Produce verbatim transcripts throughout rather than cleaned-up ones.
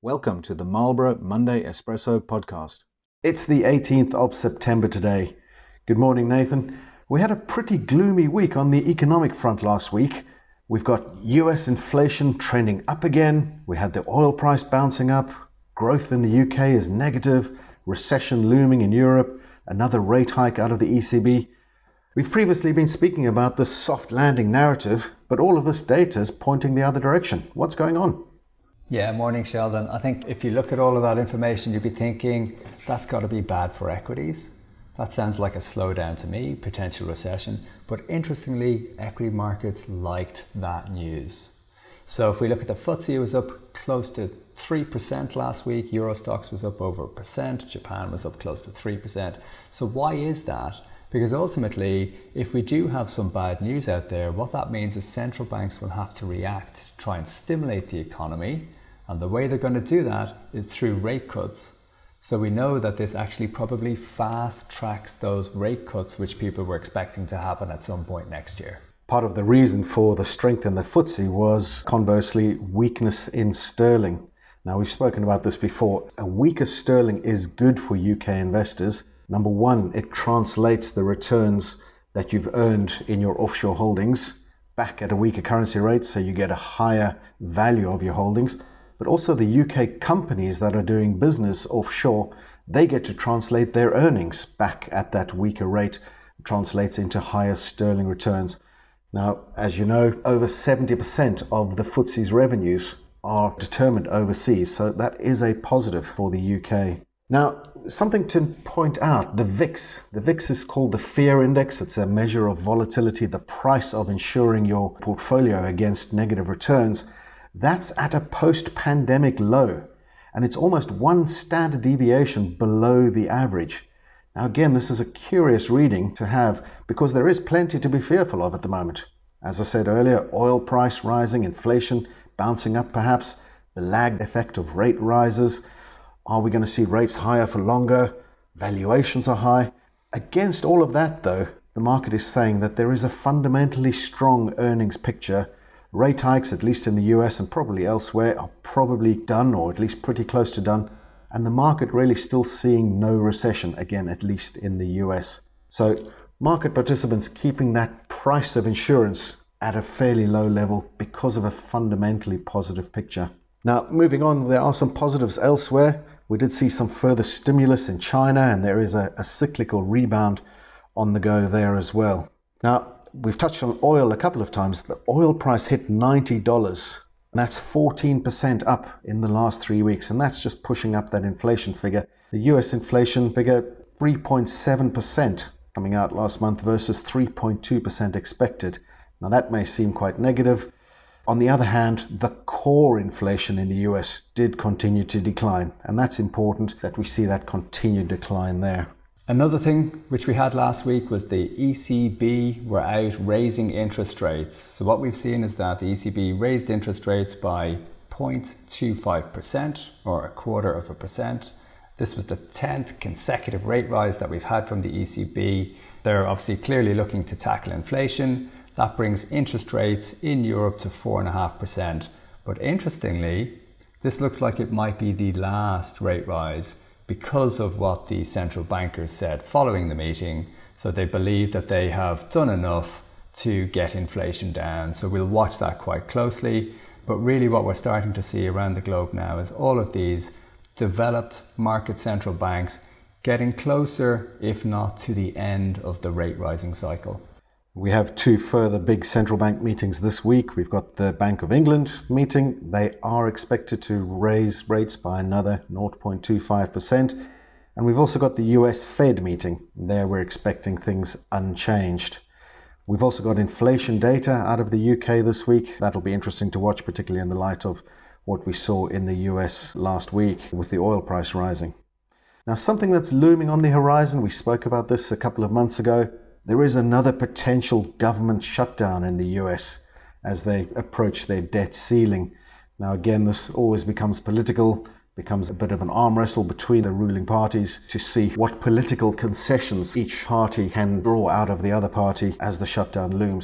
Welcome to the Marlborough Monday Espresso podcast. It's the eighteenth of September today. Good morning, Nathan. We had a pretty gloomy week on the economic front last week. We've got U S inflation trending up again. We had the oil price bouncing up. Growth in the U K is negative. Recession looming in Europe. Another rate hike out of the E C B. We've previously been speaking about the soft landing narrative, but all of this data is pointing the other direction. What's going on? Yeah, morning Sheldon. I think if you look at all of that information, you'd be thinking that's got to be bad for equities. That sounds like a slowdown to me, potential recession. But interestingly, equity markets liked that news. So if we look at the F T S E, it was up close to three percent last week. Euro Stoxx was up over a percent. Japan was up close to three percent. So why is that? Because ultimately, if we do have some bad news out there, what that means is central banks will have to react to try and stimulate the economy. And the way they're going to do that is through rate cuts. So we know that this actually probably fast tracks those rate cuts which people were expecting to happen at some point next year. Part of the reason for the strength in the F T S E was, conversely, weakness in sterling. Now, we've spoken about this before. A weaker sterling is good for U K investors. Number one, it translates the returns that you've earned in your offshore holdings back at a weaker currency rate, so you get a higher value of your holdings. But also the U K companies that are doing business offshore, they get to translate their earnings back at that weaker rate, translates into higher sterling returns. Now, as you know, over seventy percent of the F T S E's revenues are determined overseas, so that is a positive for the U K. Now, something to point out, the V I X. The V I X is called the Fear Index. It's a measure of volatility, the price of insuring your portfolio against negative returns. That's at a post-pandemic low, and it's almost one standard deviation below the average. Now again, this is a curious reading to have because there is plenty to be fearful of at the moment. As I said earlier, oil price rising, inflation bouncing up perhaps, the lagged effect of rate rises. Are we going to see rates higher for longer? Valuations are high. Against all of that though, the market is saying that there is a fundamentally strong earnings picture. Rate hikes, at least in the U S and probably elsewhere, are probably done, or at least pretty close to done. And the market really still seeing no recession, again, at least in the U S. So market participants keeping that price of insurance at a fairly low level because of a fundamentally positive picture. Now, moving on, there are some positives elsewhere. We did see some further stimulus in China, and there is a, a cyclical rebound on the go there as well. Now, we've touched on oil a couple of times. The oil price hit ninety dollars. That's fourteen percent up in the last three weeks, and that's just pushing up that inflation figure. The U S inflation figure, three point seven percent coming out last month versus three point two percent expected. Now, that may seem quite negative. On the other hand, the core inflation in the U S did continue to decline, and that's important that we see that continued decline there. Another thing which we had last week was the E C B were out raising interest rates. So what we've seen is that the E C B raised interest rates by zero point two five percent, or a quarter of a percent. This was the tenth consecutive rate rise that we've had from the E C B. They're obviously clearly looking to tackle inflation. That brings interest rates in Europe to four point five percent. But interestingly, this looks like it might be the last rate rise because of what the central bankers said following the meeting. So they believe that they have done enough to get inflation down. So we'll watch that quite closely. But really what we're starting to see around the globe now is all of these developed market central banks getting closer, if not to the end of the rate rising cycle. We have two further big central bank meetings this week. We've got the Bank of England meeting. They are expected to raise rates by another zero point two five percent. And we've also got the U S Fed meeting. There we're expecting things unchanged. We've also got inflation data out of the U K this week. That'll be interesting to watch, particularly in the light of what we saw in the U S last week with the oil price rising. Now, something that's looming on the horizon, we spoke about this a couple of months ago. There is another potential government shutdown in the U S as they approach their debt ceiling. Now again, this always becomes political, becomes a bit of an arm wrestle between the ruling parties to see what political concessions each party can draw out of the other party as the shutdown looms.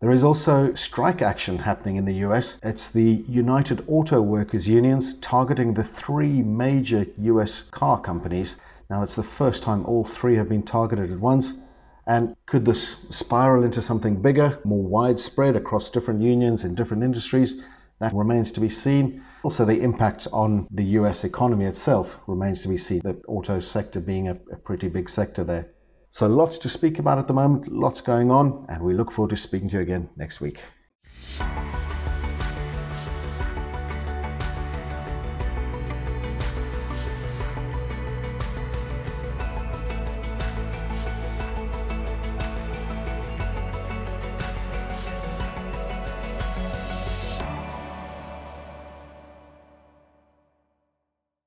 There is also strike action happening in the U S. It's the United Auto Workers Unions targeting the three major U S car companies. Now, it's the first time all three have been targeted at once. And could this spiral into something bigger, more widespread across different unions in different industries? That remains to be seen. Also, the impact on the U S economy itself remains to be seen, the auto sector being a, a pretty big sector there. So lots to speak about at the moment, lots going on, and we look forward to speaking to you again next week.